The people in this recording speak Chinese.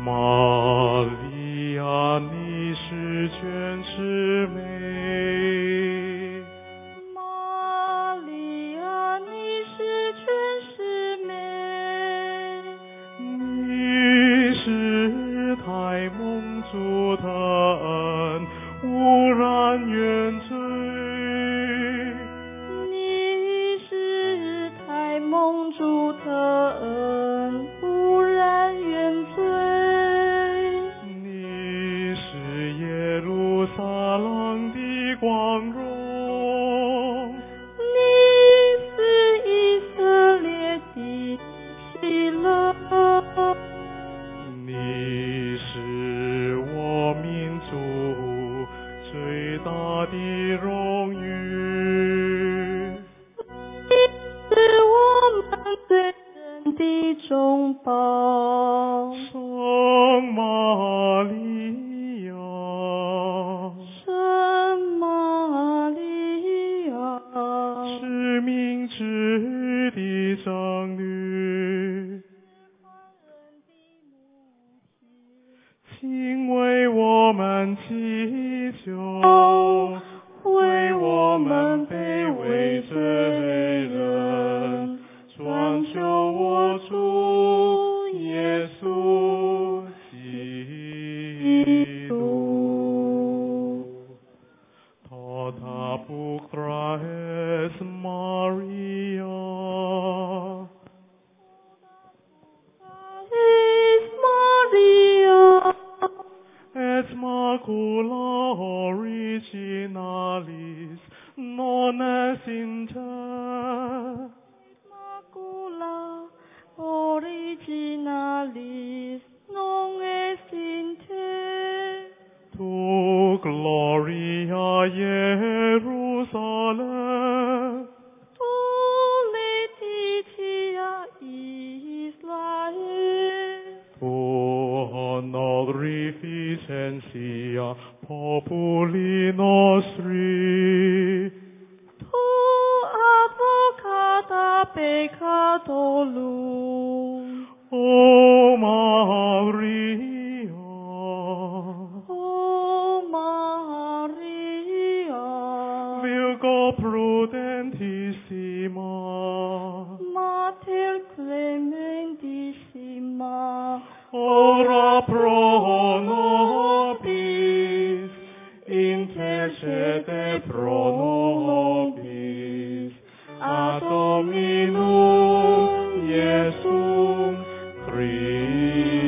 玛利亚，你是全是美。 玛利亚，你是全是美。 你是太蒙主的恩，无染原罪。 你是太蒙主的恩，无染原罪。 你是耶路撒冷的光荣。 你是以色列的喜乐。 你是我民族最大的荣誉。 是我们罪人的中保。 圣玛利亚， 圣玛利亚， 是明智的长女，请为我们祈求，为我们卑微罪人，专求我主耶稣基督。Tata putra es Maria, is Maria, et macula originalis non est in te. macula originalis non est in te. Tu gloria Jerusalem, Tu laetitia Israel, tu honorificentia populi nostri, tu advocata peccatorum. O Maria, O Maria, Virgo prudentissima, Mater clementissima, ora pro nobis, intercede pro nobis, ad Dominum Iesum Christum.